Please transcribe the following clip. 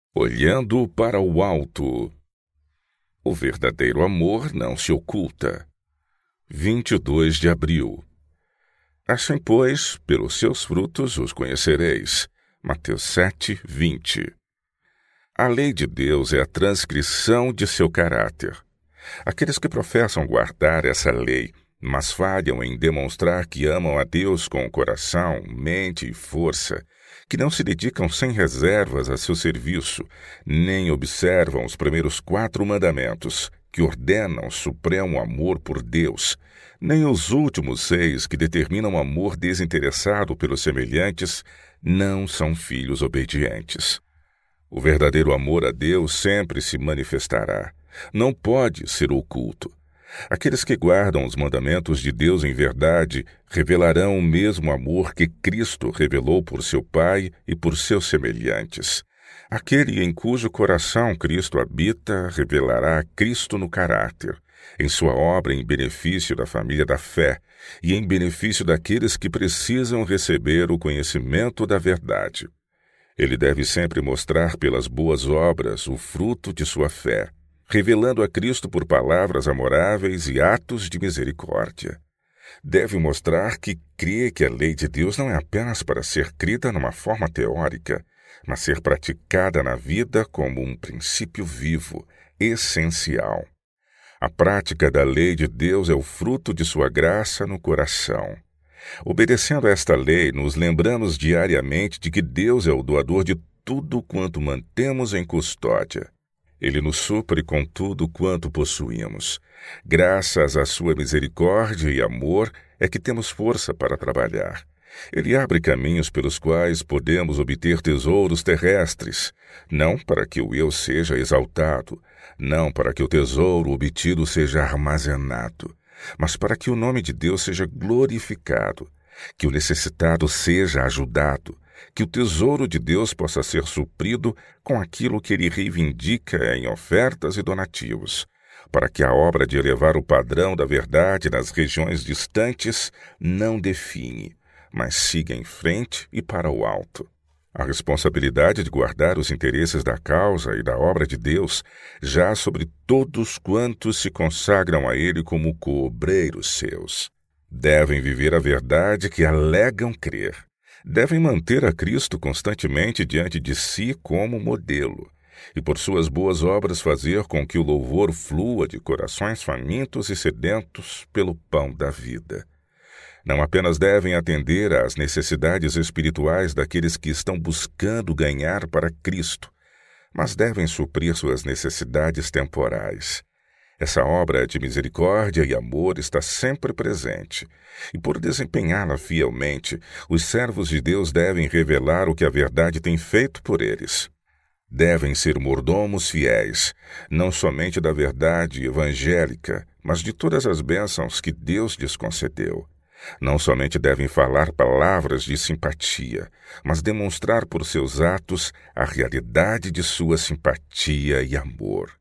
Olhando para o alto. O verdadeiro amor não se oculta. 22 de abril. Assim, pois, pelos seus frutos os conhecereis. Mateus 7, 20. A lei de Deus é a transcrição de seu caráter. Aqueles que professam guardar essa lei, mas falham em demonstrar que amam a Deus com coração, mente e força, que não se dedicam sem reservas a seu serviço, nem observam os primeiros 4 mandamentos, que ordenam supremo amor por Deus, nem os últimos 6, que determinam amor desinteressado pelos semelhantes, não são filhos obedientes. O verdadeiro amor a Deus sempre se manifestará. Não pode ser oculto. Aqueles que guardam os mandamentos de Deus em verdade revelarão o mesmo amor que Cristo revelou por seu Pai e por seus semelhantes. Aquele em cujo coração Cristo habita revelará Cristo no caráter, em sua obra em benefício da família da fé e em benefício daqueles que precisam receber o conhecimento da verdade. Ele deve sempre mostrar pelas boas obras o fruto de sua fé, revelando a Cristo por palavras amoráveis e atos de misericórdia. Deve mostrar que crê que a lei de Deus não é apenas para ser crida numa forma teórica, mas ser praticada na vida como um princípio vivo, essencial. A prática da lei de Deus é o fruto de sua graça no coração. Obedecendo a esta lei, nos lembramos diariamente de que Deus é o doador de tudo quanto mantemos em custódia. Ele nos supre com tudo quanto possuímos. Graças à sua misericórdia e amor é que temos força para trabalhar. Ele abre caminhos pelos quais podemos obter tesouros terrestres, não para que o eu seja exaltado, não para que o tesouro obtido seja armazenado, mas para que o nome de Deus seja glorificado, que o necessitado seja ajudado, que o tesouro de Deus possa ser suprido com aquilo que ele reivindica em ofertas e donativos, para que a obra de elevar o padrão da verdade nas regiões distantes não define, mas siga em frente e para o alto. A responsabilidade de guardar os interesses da causa e da obra de Deus já sobre todos quantos se consagram a Ele como coobreiros seus. Devem viver a verdade que alegam crer. Devem manter a Cristo constantemente diante de si como modelo, e por suas boas obras fazer com que o louvor flua de corações famintos e sedentos pelo pão da vida. Não apenas devem atender às necessidades espirituais daqueles que estão buscando ganhar para Cristo, mas devem suprir suas necessidades temporais. Essa obra de misericórdia e amor está sempre presente, e por desempenhá-la fielmente, os servos de Deus devem revelar o que a verdade tem feito por eles. Devem ser mordomos fiéis, não somente da verdade evangélica, mas de todas as bênçãos que Deus lhes concedeu. Não somente devem falar palavras de simpatia, mas demonstrar por seus atos a realidade de sua simpatia e amor.